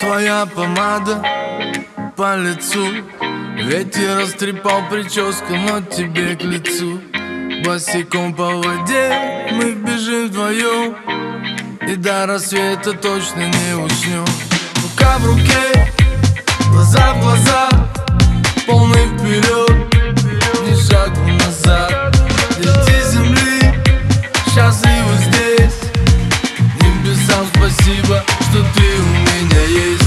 Твоя помада по лицу, ветер растрепал прическу, но тебе к лицу. Босиком по воде мы бежим вдвоем, и до рассвета точно не уснем. Рука в руке, глаза в глаза, полный вперед, ни шагу назад. Дети земли счастливы здесь, небесам спасибо, что ты у меня есть.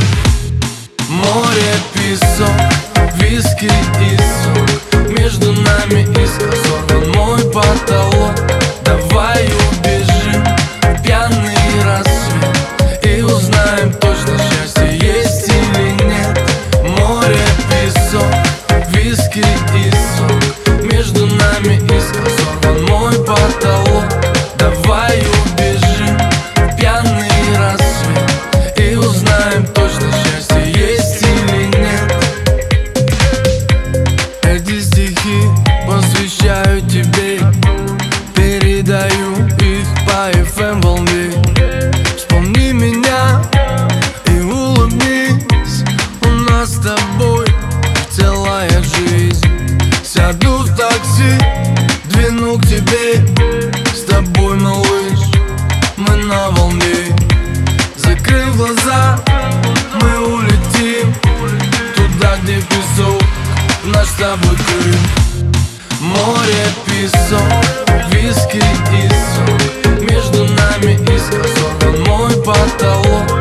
Море, песок, виски и сок, между нами искра, сорван мой потолок. Давай убежим в пьяный рассвет и узнаем точно, счастье есть или нет. Море, песок, виски и сок, между нами искра, сорван мой потолок. Давай убежим в пьяный рассвет и узнаем точно, счастье есть или нет. Эти стихи посвящаю тебе, передаю их по FM волне. Вспомни меня и улыбнись, у нас с тобой целая жизнь. Сяду в такси, двину к тебе, с тобой, малыш, мы на волне. Закрыв глаза, мы улетим туда, где песок, наш с тобой Крым. Море, песок, виски и сок, между нами искра, сорван мой потолок.